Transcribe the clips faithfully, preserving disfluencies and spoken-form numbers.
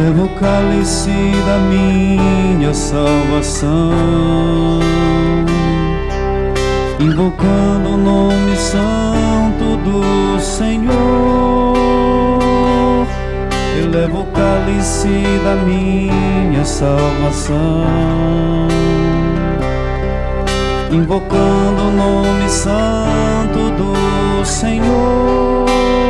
Elevo o cálice da minha salvação, invocando o nome santo do Senhor. Elevo o cálice da minha salvação, invocando o nome santo do Senhor,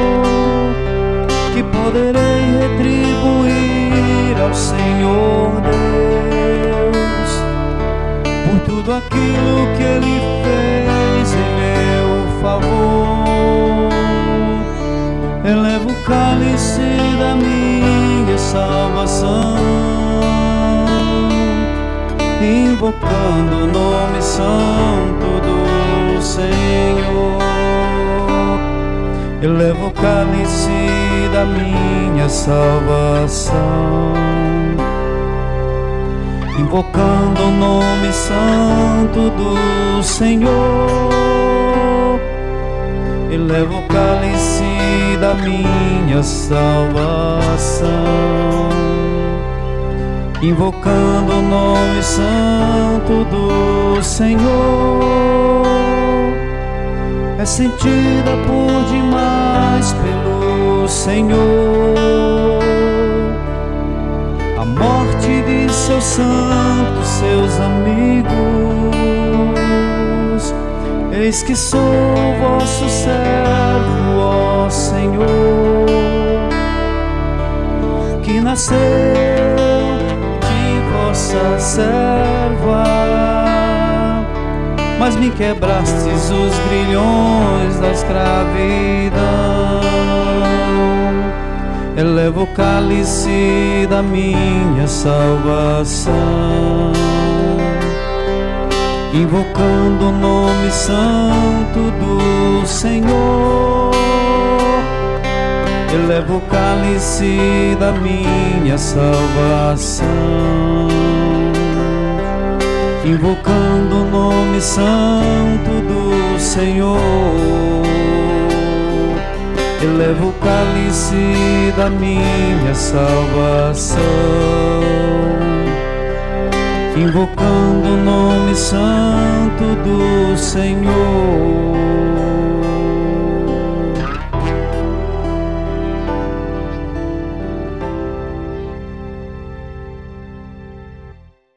que poderei retribuir ao Senhor Deus por tudo aquilo que Ele fez em meu favor. Elevo o cálice da minha salvação, invocando o nome santo do Senhor. Elevo o cálice da minha salvação, invocando o nome santo do Senhor. Elevo o cálice da minha salvação, invocando o nome santo do Senhor. É sentida por demais pelo Senhor a morte de seus santos, seus amigos. Eis que sou vosso servo, ó Senhor, que nasceu de vossa serva, mas me quebrastes os grilhões da escravidão. Elevo o cálice da minha salvação, invocando o nome santo do Senhor. Elevo o cálice da minha salvação, invocando o nome santo do Senhor. Elevo o cálice da minha salvação, invocando o nome santo do Senhor.